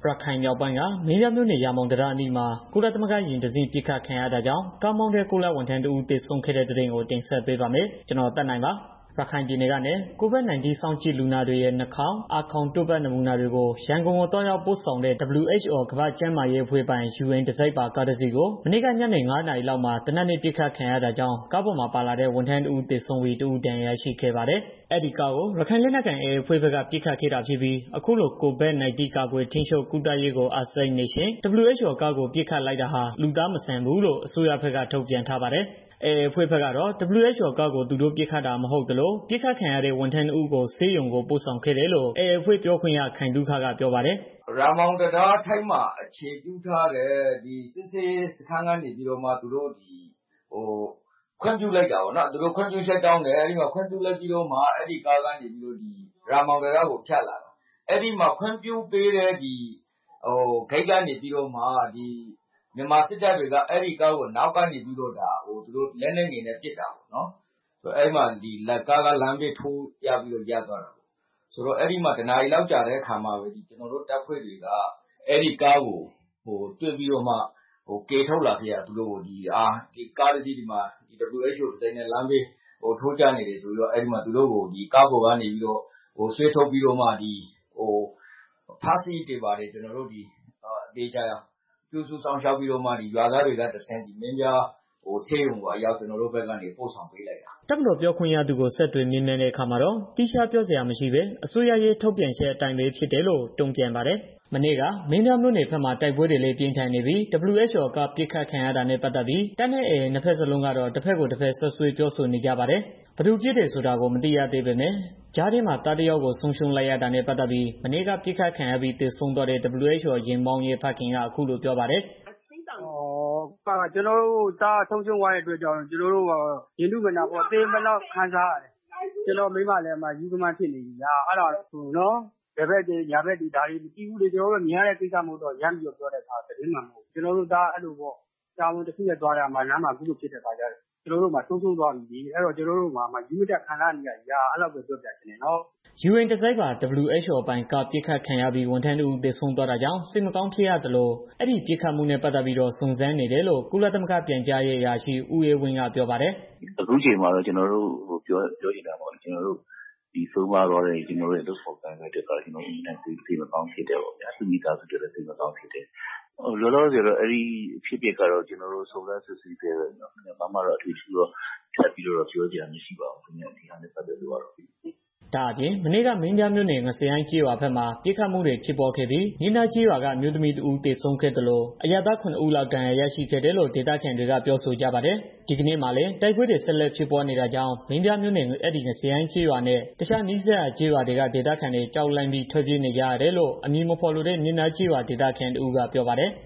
ခိုင်မြောက်ပိုင်းကမင်းပြမြို့နယ်ရာမောင်တရအနီးမှာကုလသမဂ္ဂယာဉ်တစ်စီးပစ်ခတ်ခံရတာကြောင့်ကားမောင်းတဲ့ကုလဝန်ထမ်းတစ်ဦးသေဆုံးခဲ့တဲ့တဲ့တင်ကိုတင်ဆက်ပေးပါမယ်။ကျွန်တော်တက်နိုင်ပါရခိုင်ပြည်နယ်ကနေ COVID-19 စောင့်ကြည့်လူနာတွေရဲ့နှာခေါင်းအာခေါင်တို့ပတ်နမူနာတွေကိုရန်ကုန်ကိုတွားရောက်ပို့ဆောင်တဲ့ WHO ကမ္ဘာ့ကျန်းမာရေးအဖွဲ့ပိုင် UN တံဆိပ်ပါကားတစ်စီးကိုမနေ့ကညနေ 9 နာရီလောက်မှာတနက်နေ့ပစ်ခတ်ခံရတာကြောင့်ကားပေါ်မှာပါလာတဲ့ဝန်ထမ်းတစ်ဦးသေဆုံးပြီးတစ်ဦးဒဏ်ရာရရှိခဲ့ပါတယ်။အဲ့ဒီကားကိုရခိုင်လက်နက်ကိုင် AA အဖွဲ့ဘက်ကပစ်ခတ်ခဲ့တာဖြစ်ပြီးအခုလို COVID-19 ကာကွယ်ထိန်းချုပ်ကုသရေးကိုအားစိတ်နေရှင် WHO ကားကိုပစ်ခတ်လိုက်တာဟာလူသားမဆန်ဘူးလို့အစိုးရဘက်ကထုတ်ပြန်ထားပါတယ်။ AA အဖွဲ့ဘက်ကတော့ WHO ကားကိုသူတို့ပစ်ခတ်တာမဟုတ်သလိုပစ်ခတ်ခံရတဲ့ဝန်ထမ်းတစ်ဦးကိုဆေးရုံကိုပို့ဆောင်ခဲ့တယ်လို့ AA အဖွဲ့ပြောခွင့်ရခိုင်သုခကပြောပါတယ်။ရာမောင်တံတားထိပ်မှာအခြေပြုထားတဲ့စစ်ဆေးရေးစခန်းကနေပြီးတော့မှသူတို့ခွင့်ပြုလိုက်တာပေါ့နော်။သူတို့ခွင့်ပြုချက်တောင်းတယ်။အဲဒီမှာခွင့်ပြုလိုက်ပြီးတော့မှအဲဒီကားကနေပြီးတော့ရာမောင်တံတားကိုဖြတ်လာတာ။အဲဒီမှာခွင့်ပြုပေးတဲ့ဂိတ်ကနေပြီးတော့မှမြန်မာစစ်တပ်တွေကအဲဒီကားကိုနောက်ကနေပြီးတော့သူတို့လက်နက်ငယ်နဲ့ပစ်တာပေါ့နော်။အဲဒီမှာကားကလမ်းဘေးထိုးကျပြီးတော့ရပ်သွားတာပေါ့။ဆိုတော့အဲဒီမှာတစ်နာရီလောက်ကြာတဲ့အခါမှာပဲကျွန်တော်တို့တပ်ဖွဲ့တွေကအဲဒီကားကိုတွေ့ပြီးတော့မှကယ်ထုတ်လာခဲ့တာသူတို့ကိုကားတစ်စီးဒီမှာWHO တံဆိပ်နဲ့လမ်းဘေးထိုးကျနေတယ်ဆိုပြီးတော့အဲဒီမှာသူတို့ကိုကားပေါ်ကနေပြီးတော့ဆွဲထုတ်ပြီးတော့မှဖားစည်းတွေပါတယ်ကျွန်တော်တို့အသေးချာပြုစုဆောင်ရှောက်ပြီးတော့မှရွာသားတွေကတဆင့်မင်းပြားဆေးရုံကိုအရောက်ကျွန်တော်တို့ဘက်ကနေပို့ဆောင်ပေးလိုက်တာတပ်မတော်ပြောခွင့်ရသူကိုဆက်သွယ်မေးမြန်းတဲ့အခါမှာတော့တိကျပြောစရာမရှိပဲအစိုးရရဲ့ထုတ်ပြန်ချက်အတိုင်းပဲဖြစ်တယ်လို့တုံ့ပြန်ပါတယ်။မနေ့ကမင်းပြမြို့နယ်ဘက်မှာတိုက်ပွဲတွေလည်းပြင်းထန်နေပြီး WHO ကပစ်ခတ်ခံရတာနဲ့ပတ်သက်ပြီးတပ်နဲ့ AA နှစ်ဖက်စလုံးကတော့တစ်ဖက်ကိုတစ်ဖက်ဆွဆွဲပြောဆိုနေကြပါတယ်။ဘယ်သူပြစ်တယ်ဆိုတာကိုမသိရသေးပေမဲ့ကြားထဲမှာသားတစ်ယောက်ကိုဆုံးရှုံးလိုက်ရတာနဲ့ပတ်သက်ပြီးမနေ့ကပစ်ခတ်ခံရပြီးသေဆုံးသွားတဲ့ WHO ယာဉ်မောင်းရဲ့ဖခင်ကအခုလိုပြောပါတယ်။ကျွန်တော်တို့သားဆုံးရှုံးသွားတဲ့အတွက်ကြောင့်ကျွန်တော်တို့ရင်ထုမနာပေါ့သေမလောက်ခံစားရတယ်။ကျွန်တော်မိမလည်းယူကမဖြစ်နေပြီအဲ့ဒါနော်ဘယ်ဘက်တွေညာဘက်တွေဒါတွေမကြည့်ဘူးလေကျွန်တော်တို့မြင်ရတဲ့ကိစ္စမဟုတ်တော့ရမ်းပြီးတော့ပြောတဲ့အခါသတင်းမှန်မဟုတ်ကျွန်တော်တို့သားအဲ့လိုပေါ့တာဝန်တစ်ခုနဲ့သွားရမှာလမ်းမှာအခုလိုဖြစ်တဲ့အခါကျတော့ကျွန်တော်တို့ဆုံးရှုံးသွားပြီအဲ့တော့ကျွန်တော်တို့ယူမတက်ခံရနေရအဲ့လောက်ပဲပြောပြချင်တယ်နော်။ UN တံဆိပ်ပါ WHO အပိုင်ကားပစ်ခတ်ခံရပြီးဝန်ထမ်းတစ်ဦးသေဆုံးသွားတာကြောင့်စိတ်မကောင်းဖြစ်ရသလိုအဲ့ဒီပစ်ခတ်မှုနဲ့ပတ်သက်ပြီးတော့စုံစမ်းနေတယ်လို့ကုလသမဂ္ဂပြန်ကြားရေးအရာရှိဦးအေးဝင်းကပြောပါတယ်။အခုချိန်မှာတော့ကျွန်တော်တို့ပြောချင်တာပေါ့ကျွန်တော်တို့ဆုံးမသွားတဲ့ကျွန်တော်တို့ရဲ့လုပ်ဆောင်ကိုင်တဲ့အတွက်ကျွန်တော်တို့အနေနဲ့စိတ်မကောင်းဖြစ်တယ်ပေါ့ဗျာသူမိသားစုတွေလည်းစိတ်မကောင်းဖြစ်တယ်။လောလောဆယ်တော့အဲ့ဒီဖြစ်ပျက်ကတော့ကျွန်တော်တို့စုံစမ်းစစ်ဆေးကြတယ်နော်။ဘာမှတော့အထူးထူးတော့ထပ်ပြီးတော့ပြောကြရမရှိပါဘူး။ဒီဟာနဲ့ပတ်သက်လို့ကတော့ဒါအပြင်မနေ့ကမင်းပြမြို့နယ်ငစရိုင်းကျေးရွာဘက်မှာပစ်ခတ်မှုတွေဖြစ်ပေါ်ခဲ့ပြီးမြင်းသားကျေးရွာကအမျိုးသမီးတစ်ဦးသေဆုံးခဲ့သလိုအရပ်သား 9 ဦးလောက်ဒဏ်ရာရရှိခဲ့တယ်လို့ဒေသခံတွေကပြောဆိုကြပါတယ်။ဒီကနေ့မှာလည်းတိုက်ပွဲတွေဆက်လက်ဖြစ်ပွားနေတာကြောင့်မင်းပြမြို့နယ်အဲ့ဒီငစရိုင်းကျေးရွာနဲ့တခြားနီးစပ်ရာကျေးရွာတွေကဒေသခံတွေကြောက်လန့်ပြီးထွက်ပြေးနေကြရတယ်လို့အမည်မဖော်လိုတဲ့မြင်းသားကျေးရွာဒေသခံတစ်ဦးကပြောပါတယ်။